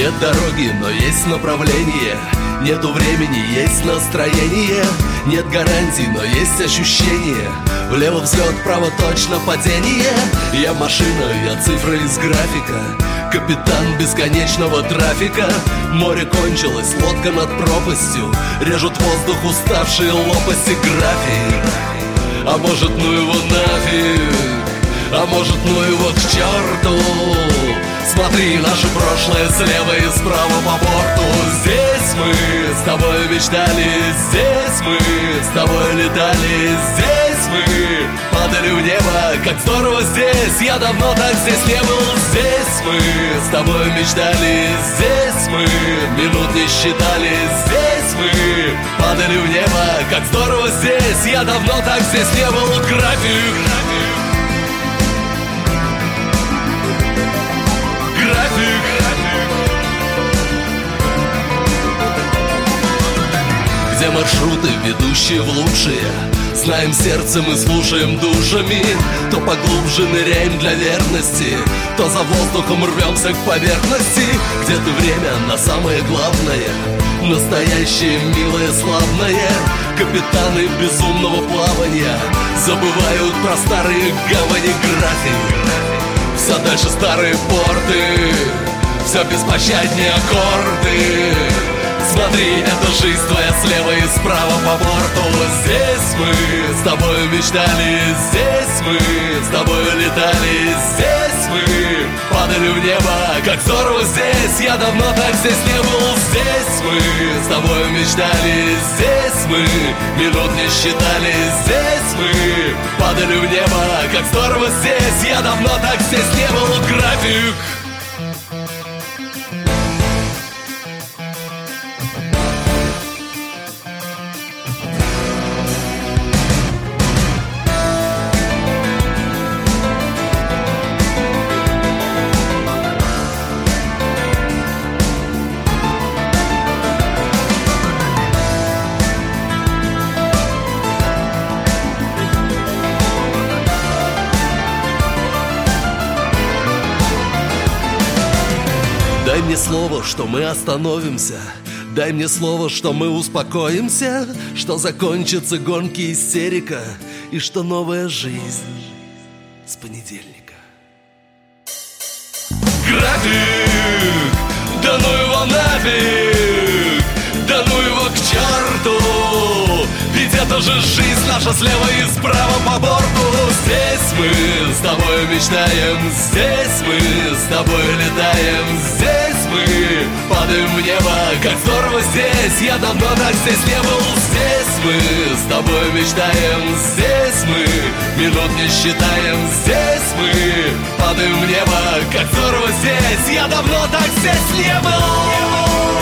Нет дороги, но есть направление. Нету времени, есть настроение. Нет гарантий, но есть ощущение. Влево взлет, вправо точно падение. Я машина, я цифра из графика. Капитан бесконечного трафика. Море кончилось, лодка над пропастью. Режут воздух уставшие лопасти. График. А может, ну его нафиг. А может, ну его к черту. Смотри, наше прошлое слева и справа по борту. Здесь мы с тобой мечтали, здесь мы с тобой летали, здесь мы падали в небо, как здорово здесь. Я давно так здесь не был. Здесь мы с тобой мечтали, здесь мы минут не считали, здесь мы падали в небо, как здорово здесь. Я давно так здесь не был. График. Где маршруты, ведущие в лучшие? Знаем сердцем и слушаем душами. То поглубже ныряем для верности, то за воздухом рвемся к поверхности. Где-то время на самое главное, настоящее, милое, славное. Капитаны безумного плавания забывают про старые гавани. График. Все дальше старые порты, все беспощаднее аккорды. Смотри, это жизнь твоя слева и справа по борту. Здесь мы с тобой мечтали, здесь мы с тобой летали, здесь мы падали в небо, как здорово здесь. Я давно так здесь не был. Здесь мы с тобой мечтали, здесь мы минут не считали, здесь мы падали в небо, как здорово здесь. Я давно так здесь не был. График. Дай мне слово, что мы остановимся. Дай мне слово, что мы успокоимся, что закончатся гонки и истерика, и что новая жизнь с понедельника. График! Да ну его нафиг! Да ну его к черту! Ведь это же жизнь наша слева и справа по борту. Здесь мы с тобой мечтаем, здесь мы с тобой летаем, здесь мы падаем в небо, как здорово здесь. Я давно так здесь не был. Здесь мы с тобой мечтаем, здесь мы минут не считаем, здесь мы падаем в небо, как здорово здесь. Я давно так здесь не был.